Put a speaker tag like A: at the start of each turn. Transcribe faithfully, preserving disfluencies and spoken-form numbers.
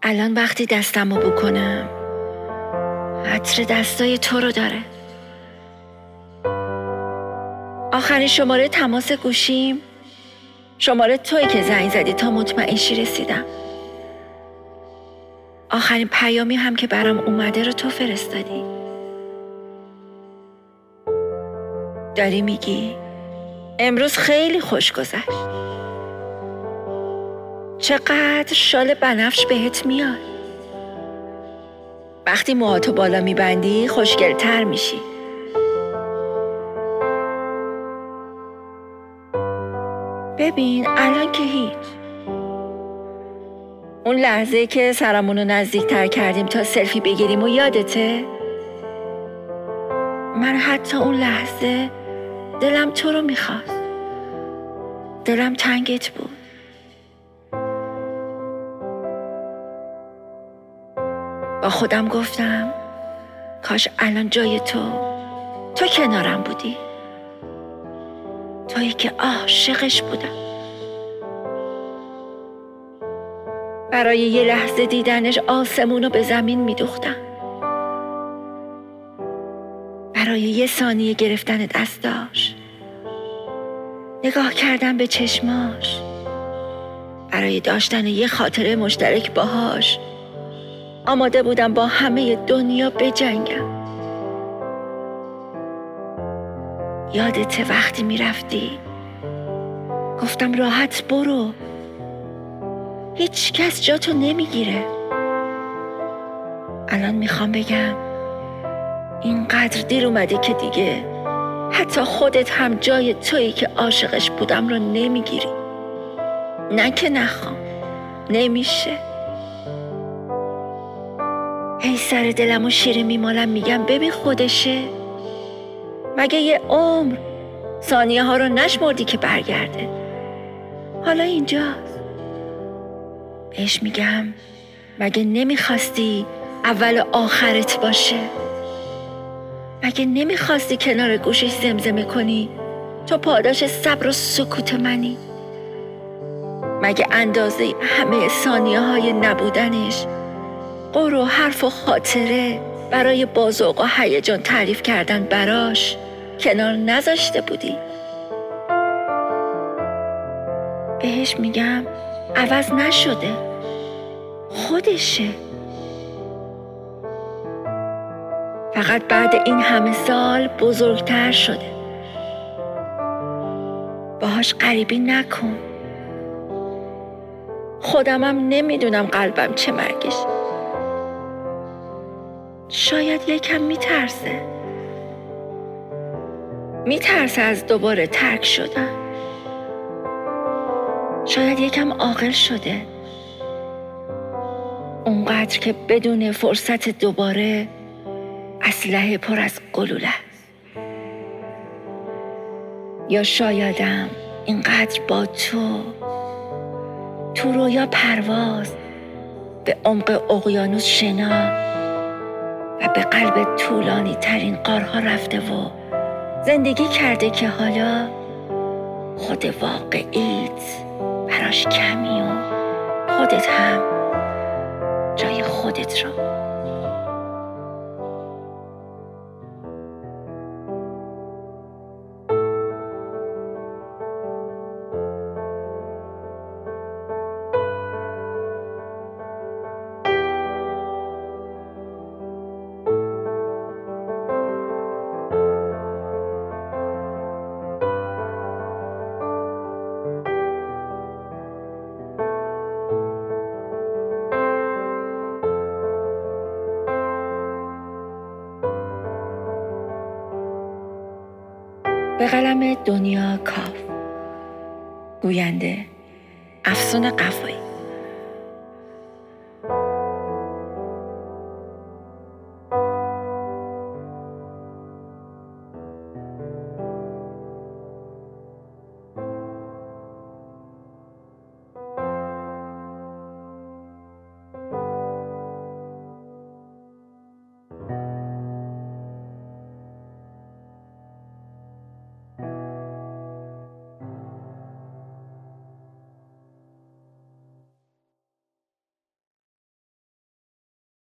A: الان وقتی دستمو بکنم عطر دستای تو رو داره. آخرین شماره تماس گوشیم شماره تویی که زنگ زدی تا مطمئنشی رسیدم. آخرین پیامی هم که برام اومده رو تو فرستادی. داری میگی امروز خیلی خوش گذشت. چقدر شال بنفش بهت میاد. وقتی موهاتو بالا میبندی خوشگل‌تر میشی. ببین الان که هیچ. اون لحظه که سرمونو نزدیکتر کردیم تا سلفی بگیریم و یادته؟ من حتی اون لحظه دلم تو رو میخواست. دلم تنگت بود. با خودم گفتم کاش الان جای تو تو کنارم بودی. تویی که عاشقش بودم. برای یه لحظه دیدنش آسمونو به زمین میدوختم. برای یه ثانیه گرفتن دستاش، نگاه کردن به چشماش، برای داشتن یه خاطره مشترک باهاش آماده بودم با همه دنیا بجنگم. یادت وقتی میرفتی گفتم راحت برو، هیچ کس جاتو نمیگیره. الان میخوام بگم اینقدر دیر اومده که دیگه حتی خودت هم جای تویی که عاشقش بودم رو نمیگیری. نه که نخوام، نمیشه. هی سر دلم و شیره میمالم میگم ببین خودشه. مگه یه عمر ثانیه ها رو نشمردی که برگرده؟ حالا اینجاست. بهش میگم مگه نمیخواستی اول و آخرت باشه؟ مگه نمیخواستی کنار گوشش زمزمه کنی تو پاداش صبر و سکوت منی؟ مگه اندازه همه ثانیه های نبودنش قور و حرف و خاطره برای بازوق و هیجان تعریف کردن براش کنار نذاشته بودی؟ بهش میگم عوض نشده، خودشه. فقط بعد این همه سال بزرگتر شده. باهاش غریبی نکن. خودمم نمیدونم قلبم چه مرگش. شاید یکم میترسه. میترسه از دوباره ترک شدن. شاید یکم عاقل شده. اونقدر که بدون فرصت دوباره اسلحه پر از گلوله است. یا شایدم اینقدر با تو تو رویا پرواز به عمق اقیانوس شنا و به قلب طولانی ترین غارها رفته و زندگی کرده که حالا خود واقعیت براش کمی و خودت هم جای خودت رو. به قلم دنیا کاف. گوینده افسون قفایی.